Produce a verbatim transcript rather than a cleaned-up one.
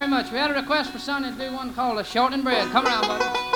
much. We had a request for Sonny to do one called a shortening bread. Come around, buddy.